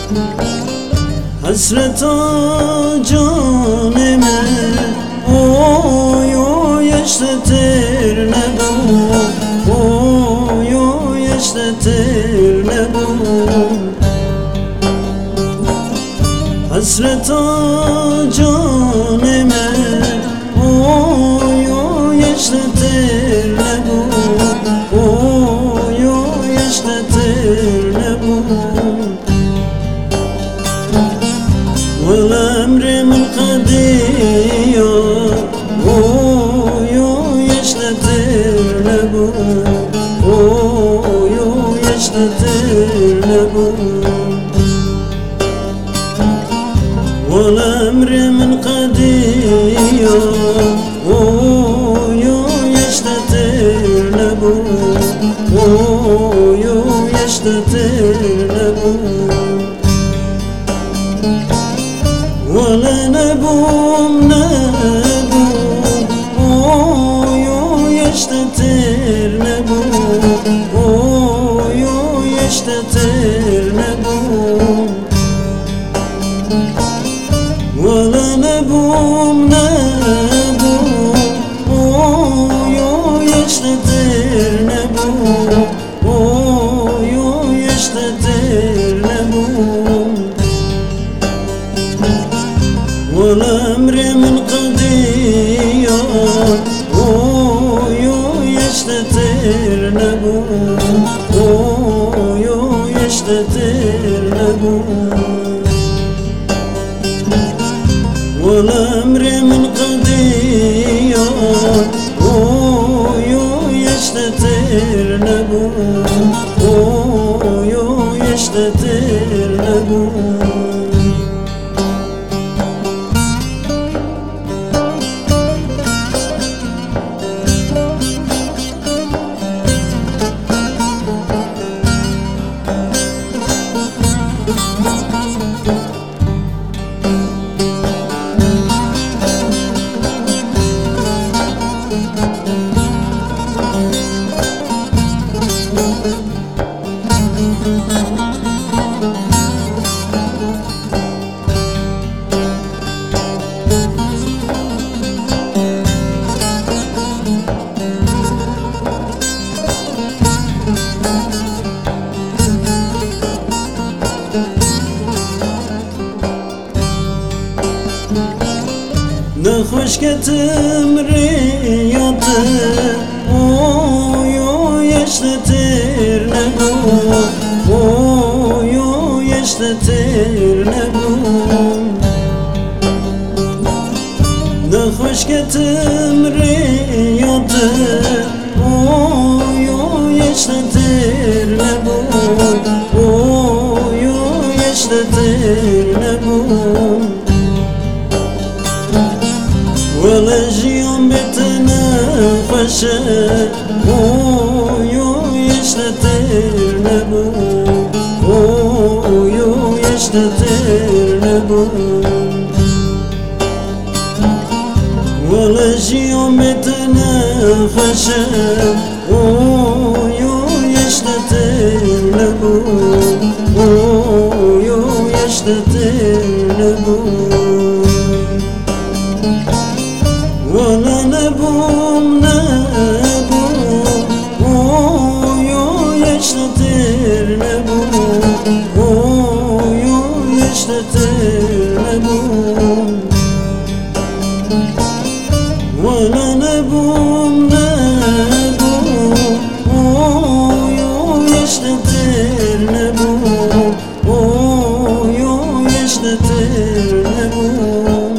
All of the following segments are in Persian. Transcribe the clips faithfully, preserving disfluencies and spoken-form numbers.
حسرتا جانمه اوی اویش تر نبو اوی اویش تر نبو حسرتا جانمه اوی اویش تر نبو اوی اویش تر نبو والأمر من قضية ويو يشتتر نبو ويو يشتتر نبو والأمر من قضية ويو يشتتر نبو ويو يشتتر نبو ولا نبوم نبوم اويو يشتتر نبوم اويو يشتتر نبوم ولا نبوم نبوم اويو يشتتر نبوم اويو يشتتر نبوم والأمر من قضية اويو يشتتر نبو اويو يشتتر نبو والأمر من قضية اويو يشتتر نبو اويو يشتتر نبو نخوشكتم رياضة اويو يشتتر نبو اويو يشتتر نبو نخوشكتم رياضة اويو يشتتر نبو اويو يشتتر نبو ولا جيوم بتنافشة اويو يشتتر نبو اويو يشتتر نبو ولا جيوم بتنافشة اويو يشتتر نبو اويو يشتتر نبو ولا نبوم نبوم اويو يشتتر نبوم اويو يشتتر نبوم ولا نبوم نبوم اويو يشتتر نبوم اويو يشتتر نبوم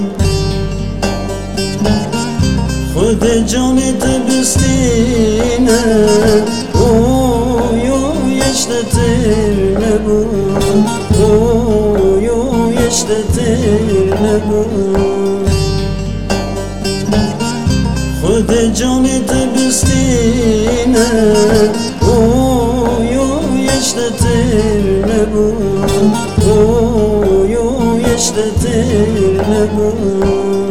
خود جاني تبستينا اويو يشتتر نبو اويو يشتتر نبو خود جاني تبستينا اويو يشتتر نبو اويو يشتتر نبو